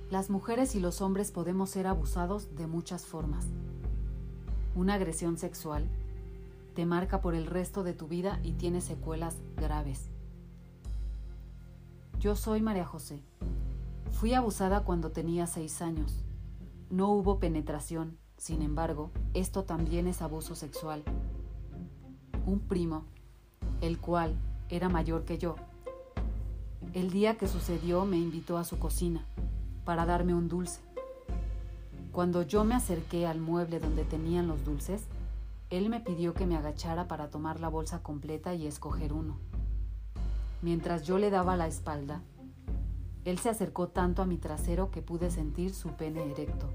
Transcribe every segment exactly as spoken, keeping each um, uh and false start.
Las mujeres y los hombres podemos ser abusados de muchas formas. Una agresión sexual te marca por el resto de tu vida y tiene secuelas graves. Yo soy María José. Fui abusada cuando tenía seis años. No hubo penetración, sin embargo, esto también es abuso sexual. Un primo, el cual era mayor que yo, el día que sucedió me invitó a su cocina para darme un dulce. Cuando yo me acerqué al mueble donde tenían los dulces, él me pidió que me agachara para tomar la bolsa completa y escoger uno. Mientras yo le daba la espalda, él se acercó tanto a mi trasero que pude sentir su pene erecto.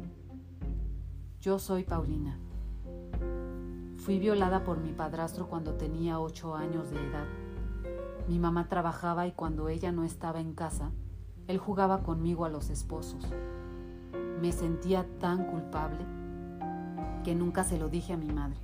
Yo soy Paulina. Fui violada por mi padrastro cuando tenía ocho años de edad. Mi mamá trabajaba y cuando ella no estaba en casa, él jugaba conmigo a los esposos. Me sentía tan culpable que nunca se lo dije a mi madre.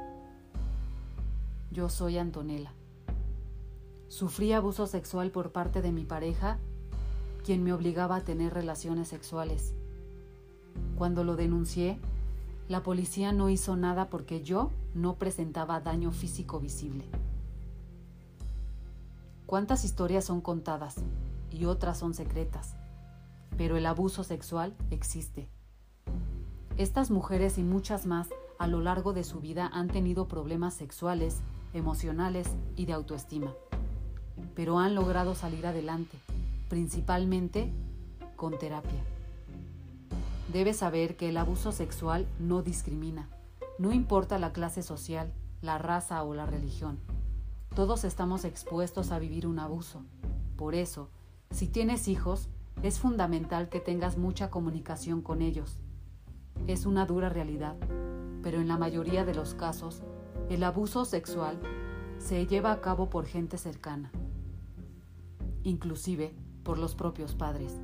Yo soy Antonella. Sufrí abuso sexual por parte de mi pareja, quien me obligaba a tener relaciones sexuales. Cuando lo denuncié, la policía no hizo nada porque yo no presentaba daño físico visible. ¿Cuántas historias son contadas y otras son secretas? Pero el abuso sexual existe. Estas mujeres y muchas más a lo largo de su vida han tenido problemas sexuales, emocionales y de autoestima, pero han logrado salir adelante, principalmente con terapia. Debes saber que el abuso sexual no discrimina, no importa la clase social, la raza o la religión. Todos estamos expuestos a vivir un abuso. Por eso, si tienes hijos, es fundamental que tengas mucha comunicación con ellos. Es una dura realidad, pero en la mayoría de los casos, el abuso sexual se lleva a cabo por gente cercana, inclusive por los propios padres.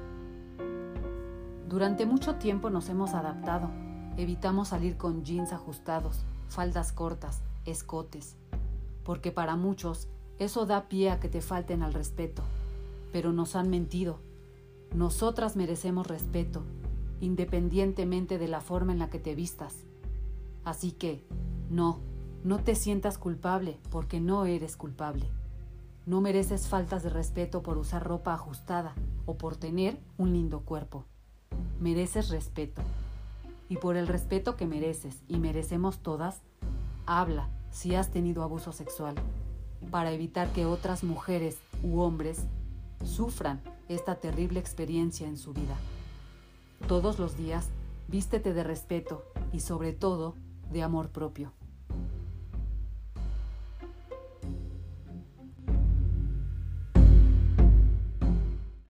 Durante mucho tiempo nos hemos adaptado. Evitamos salir con jeans ajustados, faldas cortas, escotes, porque para muchos eso da pie a que te falten al respeto. Pero nos han mentido. Nosotras merecemos respeto, independientemente de la forma en la que te vistas. Así que, no, no te sientas culpable porque no eres culpable. No mereces faltas de respeto por usar ropa ajustada o por tener un lindo cuerpo. Mereces respeto. Y por el respeto que mereces y merecemos todas, habla si has tenido abuso sexual, para evitar que otras mujeres u hombres sufran esta terrible experiencia en su vida. Todos los días, vístete de respeto y sobre todo de amor propio.